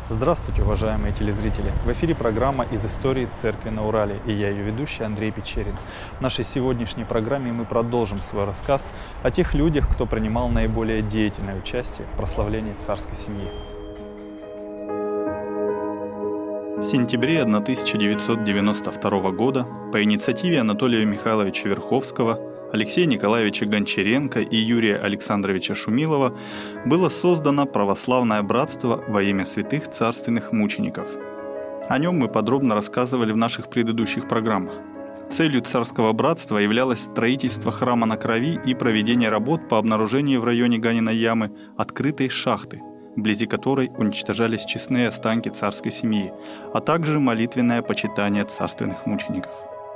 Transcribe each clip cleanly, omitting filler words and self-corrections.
Здравствуйте, уважаемые телезрители! В эфире программа «Из истории церкви на Урале» и я, ее ведущий Андрей Печерин. В нашей сегодняшней программе мы продолжим свой рассказ о тех людях, кто принимал наиболее деятельное участие в прославлении царской семьи. В сентябре 1992 года по инициативе Анатолия Михайловича Верховского, Алексея Николаевича Гончаренко и Юрия Александровича Шумилова было создано православное братство во имя святых царственных мучеников. О нем мы подробно рассказывали в наших предыдущих программах. Целью царского братства являлось строительство храма на Крови и проведение работ по обнаружению в районе Ганиной ямы открытой шахты, вблизи которой уничтожались честные останки царской семьи, а также молитвенное почитание царственных мучеников.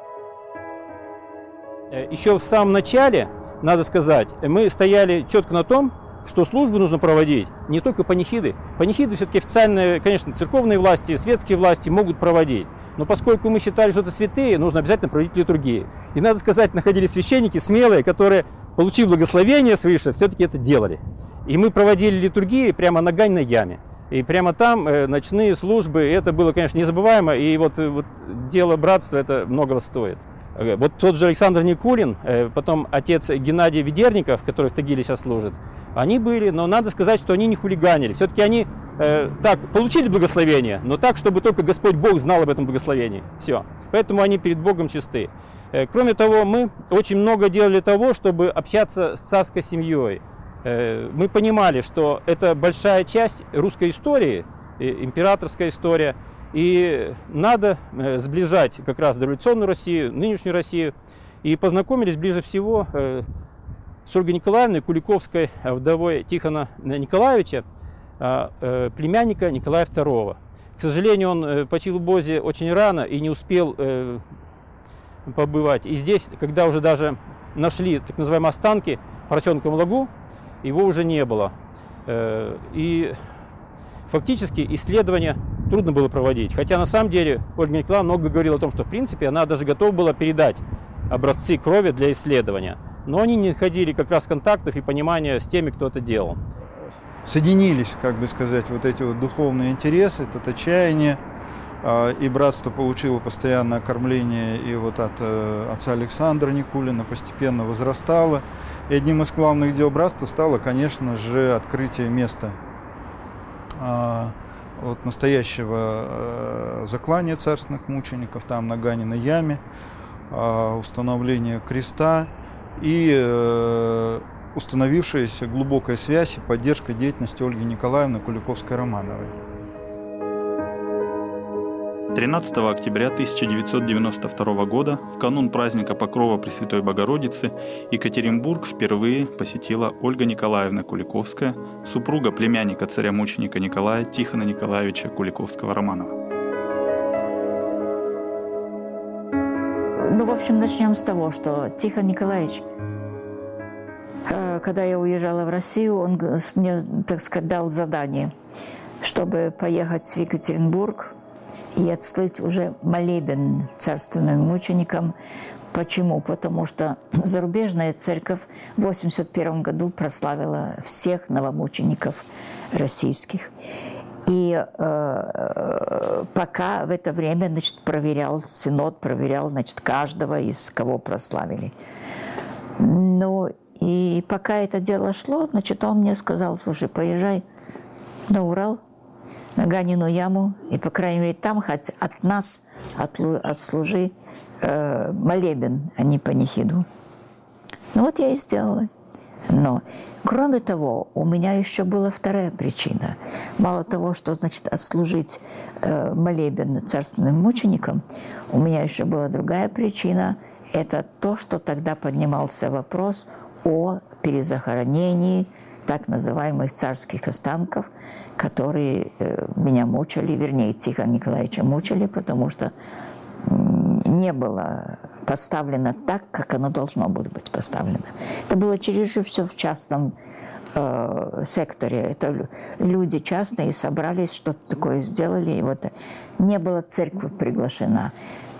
Еще в самом начале, надо сказать, мы стояли четко на том, что службу нужно проводить не только панихиды. Панихиды все-таки официальные, конечно, церковные власти, светские власти могут проводить. Но поскольку мы считали, что это святые, нужно обязательно проводить литургии. И, надо сказать, находились священники смелые, которые, получив благословение свыше, все-таки это делали. И мы проводили литургии прямо на Ганиной яме. И прямо там ночные службы, и это было, конечно, незабываемо. И вот дело братства, это многого стоит. Вот тот же Александр Никулин, потом отец Геннадий Ведерников, который в Тагиле сейчас служит, они были, но надо сказать, что они не хулиганили. Все-таки они так получили благословение, но так, чтобы только Господь Бог знал об этом благословении. Все. Поэтому они перед Богом чисты. Кроме того, мы очень много делали для того, чтобы общаться с царской семьей. Мы понимали, что это большая часть русской истории, императорская история, и надо сближать как раз дореволюционную Россию, нынешнюю Россию. И познакомились ближе всего с Ольгой Николаевной, Куликовской вдовой Тихона Николаевича, племянника Николая II. К сожалению, он почил в Бозе очень рано и не успел побывать. И здесь, когда уже даже нашли так называемые останки в Поросенковом лагу, его уже не было. И фактически исследования трудно было проводить. Хотя на самом деле Ольга Николаевна много говорила о том, что в принципе она даже готова была передать образцы крови для исследования. Но они не находили как раз контактов и понимания с теми, кто это делал. Соединились, как бы сказать, вот эти вот духовные интересы, это отчаяние. И братство получило постоянное кормление и вот от отца Александра Никулина постепенно возрастало. И одним из главных дел братства стало, конечно же, открытие места вот настоящего заклания царственных мучеников там на Ганиной яме, установление креста и установившаяся глубокая связь и поддержка деятельности Ольги Николаевны Куликовской-Романовой. 13 октября 1992 года, в канун праздника Покрова Пресвятой Богородицы, Екатеринбург впервые посетила Ольга Николаевна Куликовская, супруга племянника царя-мученика Николая Тихона Николаевича Куликовского-Романова. В общем, начнем с того, что Тихон Николаевич, когда я уезжала в Россию, он мне, так сказать, дал задание, чтобы поехать в Екатеринбург и отслать уже молебен царственным мученикам. Почему? Потому что зарубежная церковь в 1981 году прославила всех новомучеников российских. И пока в это время, значит, проверял синод, значит, каждого, из кого прославили. Ну, и пока это дело шло, значит, он мне сказал: слушай, поезжай на Урал, на Ганину яму, и, по крайней мере, там хоть от нас отслужи молебен, а не панихиду. Ну вот я и сделала. Но, кроме того, у меня еще была вторая причина. Мало того, что, значит, отслужить молебен царственным мученикам, у меня еще была другая причина. Это то, что тогда поднимался вопрос о перезахоронении так называемых царских останков, которые меня мучили, вернее, Тихона Николаевича мучили, потому что не было поставлено так, как оно должно было быть поставлено. Это было чересчур все в частном секторе. Это люди частные собрались, что-то такое сделали, и вот не была церковь приглашена.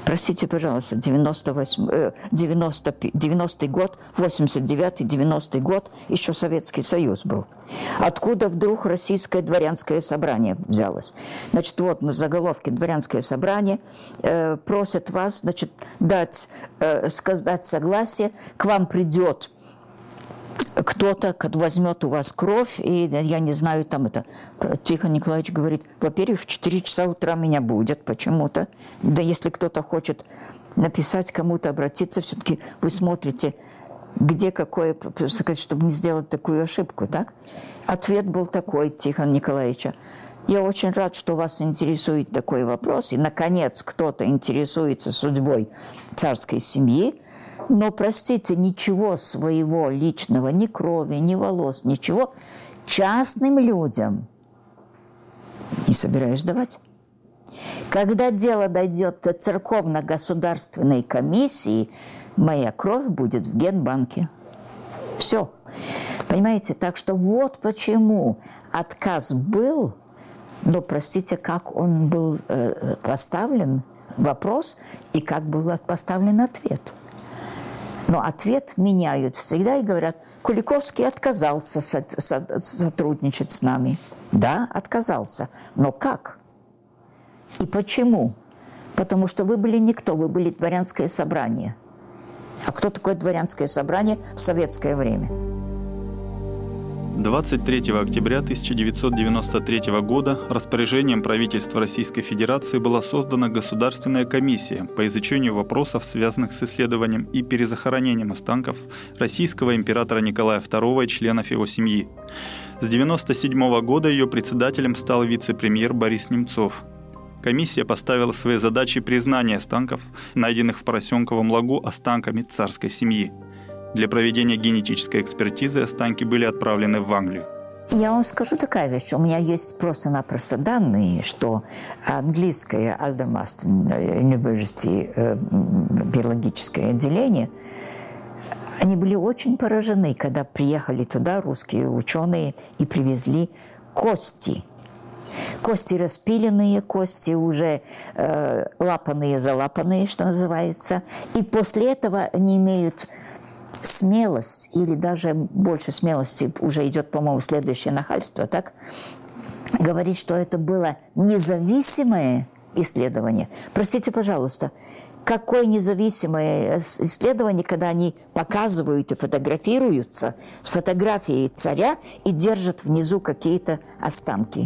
Простите, пожалуйста, 90-й год, 89-й, 90-й год, еще Советский Союз был. Откуда вдруг Российское дворянское собрание взялось? Значит, вот на заголовке «Дворянское собрание» просят вас, значит, дать согласие, к вам придет кто-то возьмет у вас кровь, и я не знаю, там это... Тихон Николаевич говорит, во-первых, в 4 часа утра меня будет почему-то. Да если кто-то хочет написать кому-то, обратиться, все-таки вы смотрите, где какое, чтобы не сделать такую ошибку, так? Ответ был такой Тихона Николаевича. Я очень рад, что вас интересует такой вопрос, и, наконец, кто-то интересуется судьбой царской семьи. Но, простите, ничего своего личного, ни крови, ни волос, ничего частным людям не собираюсь давать. Когда дело дойдет до церковно-государственной комиссии, моя кровь будет в Генбанке. Все. Понимаете? Так что вот почему отказ был, но, простите, как он был поставлен, вопрос, и как был поставлен ответ. Но ответ меняют всегда и говорят, Куликовский отказался сотрудничать с нами. Да, отказался. Но как? И почему? Потому что вы были никто, вы были дворянское собрание. А кто такое дворянское собрание в советское время? 23 октября 1993 года распоряжением правительства Российской Федерации была создана Государственная комиссия по изучению вопросов, связанных с исследованием и перезахоронением останков российского императора Николая II и членов его семьи. С 1997 года ее председателем стал вице-премьер Борис Немцов. Комиссия поставила своей задачей признание останков, найденных в Поросенковом лагу, останками царской семьи. Для проведения генетической экспертизы останки были отправлены в Англию. Я вам скажу такая вещь. У меня есть просто-напросто данные, что английское Aldermaston University биологическое отделение, они были очень поражены, когда приехали туда русские ученые и привезли кости. Кости распиленные, кости уже лапанные-залапанные, что называется. И после этого они имеют смелость, или даже больше смелости, уже идет, по-моему, следующее нахальство, так? Говорить, что это было независимое исследование. Простите, пожалуйста, какое независимое исследование, когда они показывают и фотографируются с фотографией царя и держат внизу какие-то останки?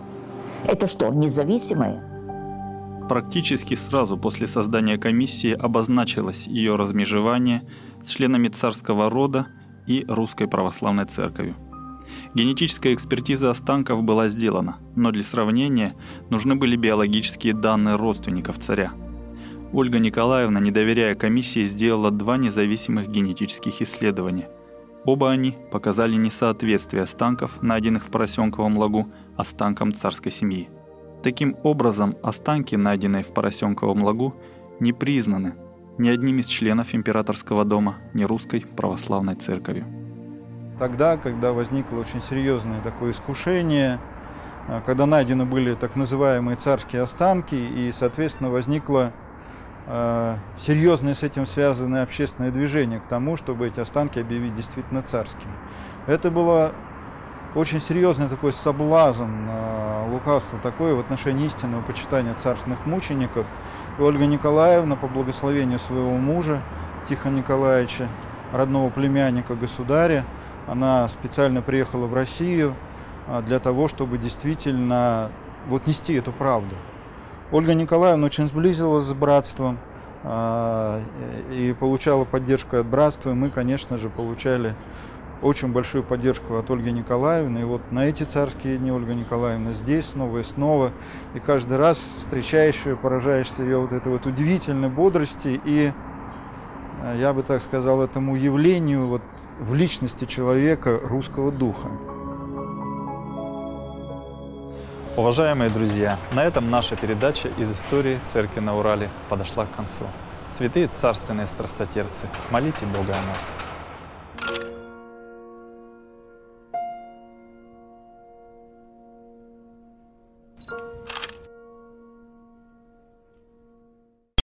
Это что, независимое? Практически сразу после создания комиссии обозначилось ее размежевание с членами царского рода и Русской Православной Церковью. Генетическая экспертиза останков была сделана, но для сравнения нужны были биологические данные родственников царя. Ольга Николаевна, не доверяя комиссии, сделала 2 независимых генетических исследования. Оба они показали несоответствие останков, найденных в Поросенковом лагу, останкам царской семьи. Таким образом, останки, найденные в Поросенковом лагу, не признаны ни одним из членов императорского дома, ни Русской Православной Церковью. Тогда, когда возникло очень серьезное такое искушение, когда найдены были так называемые царские останки, и, соответственно, возникло серьезное с этим связанное общественное движение к тому, чтобы эти останки объявить действительно царскими. Это было очень серьезный такой соблазн, лукавство такое в отношении истинного почитания царственных мучеников. И Ольга Николаевна, по благословению своего мужа, Тихона Николаевича, родного племянника государя, она специально приехала в Россию для того, чтобы действительно нести эту правду. Ольга Николаевна очень сблизилась с братством и получала поддержку от братства. И мы, конечно же, получали очень большую поддержку от Ольги Николаевны. И вот на эти царские дни Ольга Николаевна здесь снова и снова. И каждый раз встречаешь ее, поражаешься ее этой удивительной бодрости и, я бы так сказал, этому явлению в личности человека русского духа. Уважаемые друзья, на этом наша передача из истории Церкви на Урале подошла к концу. Святые царственные страстотерпцы, молите Бога о нас.